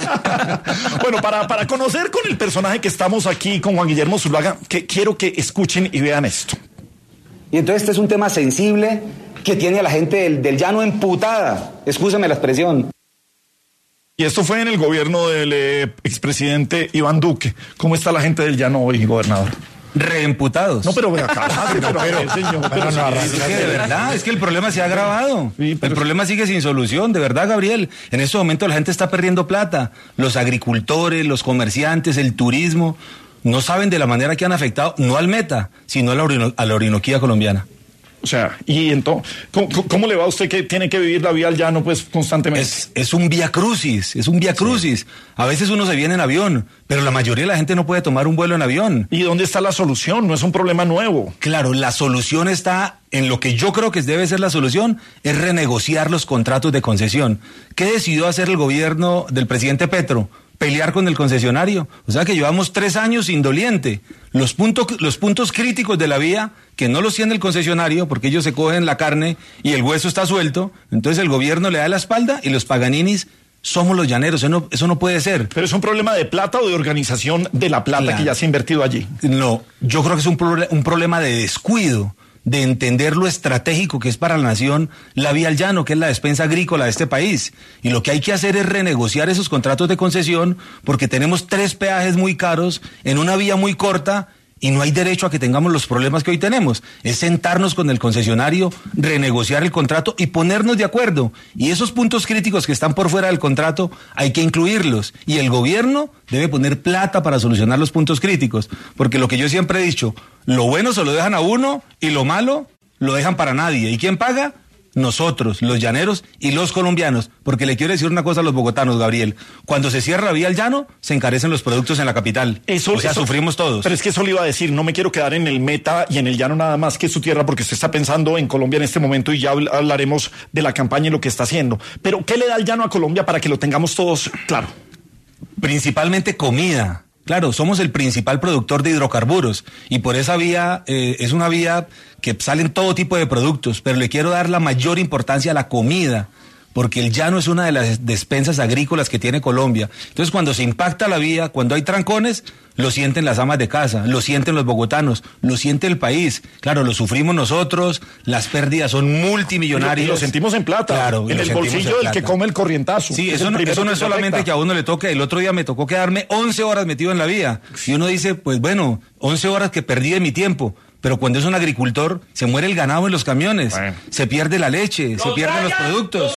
Bueno, para conocer con el personaje que estamos aquí, con Juan Guillermo Zuluaga, quiero que escuchen y vean esto. Y entonces este es un tema sensible que tiene a la gente del llano emputada. Excúseme la expresión. Y esto fue en el gobierno del expresidente Iván Duque. ¿Cómo está la gente del llano hoy, gobernador? Reemputados. No, pero acá, de verdad, es que el problema se ha agravado. Sí, el problema sigue sin solución, de verdad, Gabriel. En este momento la gente está perdiendo plata. Los agricultores, los comerciantes, el turismo, no saben de la manera que han afectado, no al Meta, sino a la Orinoquía colombiana. O sea, y entonces, ¿cómo le va a usted que tiene que vivir la vía al llano pues constantemente? Es un vía crucis, Sí. A veces uno se viene en avión, pero la mayoría de la gente no puede tomar un vuelo en avión. ¿Y dónde está la solución? No es un problema nuevo. Claro, la solución está en lo que yo creo que debe ser la solución, es renegociar los contratos de concesión. ¿Qué decidió hacer el gobierno del presidente Petro? Pelear con el concesionario. O sea que llevamos 3 años indoliente. Los puntos críticos de la vía, que no los tiene el concesionario, porque ellos se cogen la carne y el hueso está suelto, entonces el gobierno le da la espalda y los paganinis somos los llaneros. Eso no puede ser. ¿Pero es un problema de plata o de organización de la plata que ya se ha invertido allí? No, yo creo que es un problema de descuido, de entender lo estratégico que es para la nación la vía al llano, que es la despensa agrícola de este país. Y lo que hay que hacer es renegociar esos contratos de concesión, porque tenemos 3 peajes muy caros en una vía muy corta y no hay derecho a que tengamos los problemas que hoy tenemos. Es sentarnos con el concesionario, renegociar el contrato y ponernos de acuerdo. Y esos puntos críticos que están por fuera del contrato hay que incluirlos. Y el gobierno debe poner plata para solucionar los puntos críticos. Porque lo que yo siempre he dicho, lo bueno se lo dejan a uno y lo malo lo dejan para nadie. ¿Y quién paga? Nosotros, los llaneros y los colombianos, porque le quiero decir una cosa a los bogotanos, Gabriel, cuando se cierra la vía al llano, se encarecen los productos en la capital, sufrimos todos. Pero es que eso le iba a decir, no me quiero quedar en el Meta y en el llano nada más que su tierra, porque usted está pensando en Colombia en este momento y ya hablaremos de la campaña y lo que está haciendo, pero ¿qué le da el llano a Colombia para que lo tengamos todos claro? Principalmente comida. Claro, somos el principal productor de hidrocarburos y por esa vía es una vía que salen todo tipo de productos, pero le quiero dar la mayor importancia a la comida, porque el llano es una de las despensas agrícolas que tiene Colombia. Entonces, cuando se impacta la vía, cuando hay trancones, lo sienten las amas de casa, lo sienten los bogotanos, lo siente el país. Claro, lo sufrimos nosotros, las pérdidas son multimillonarias. Y lo sentimos en plata, claro, en el bolsillo del que come el corrientazo. Sí, eso no es solamente que a uno le toque. El otro día me tocó quedarme 11 horas metido en la vía. Y uno dice, pues bueno, 11 horas que perdí de mi tiempo. Pero cuando es un agricultor, se muere el ganado en los camiones, se pierde la leche, se pierden los productos.